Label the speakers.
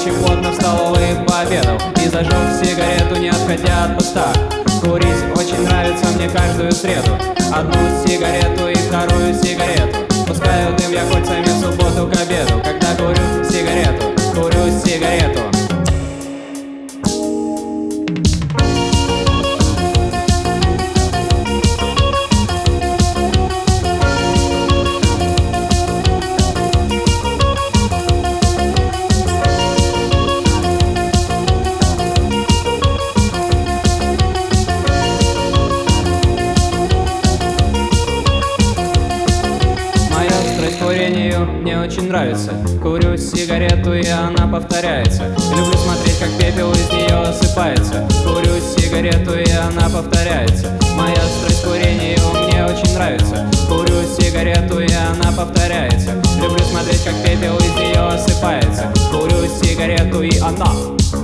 Speaker 1: очень плотно в столовой пообедал и зажег сигарету, не отходя от поста. Курить очень нравится мне каждую среду. Одну сигарету и вторую сигарету. Пускаю дым я кольцами в субботу к обеду. Когда курю сигарету, курю сигарету. Курению мне очень нравится. Курю сигарету, и она повторяется. Люблю смотреть, как пепел из нее осыпается. Курю сигарету, и она повторяется. Моя страсть к курению мне очень нравится. Курю сигарету, и она повторяется. Люблю смотреть, как пепел из нее осыпается. Курю сигарету, и она